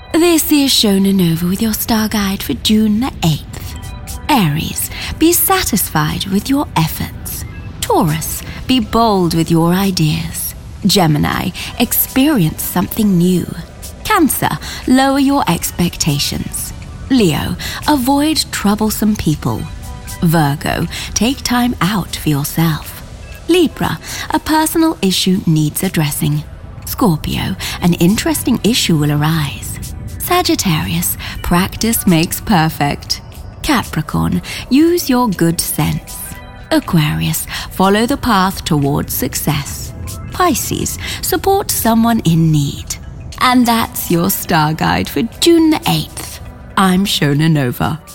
This is Shona Nova with your star guide for June the 8th. Aries, be satisfied with your efforts. Taurus, be bold with your ideas. Gemini, experience something new. Cancer, lower your expectations. Leo, avoid troublesome people. Virgo, take time out for yourself. Libra, a personal issue needs addressing. Scorpio, an interesting issue will arise. Sagittarius, practice makes perfect. Capricorn, use your good sense. Aquarius, follow the path towards success. Pisces, support someone in need. And that's your star guide for June the 8th. I'm Shona Nova.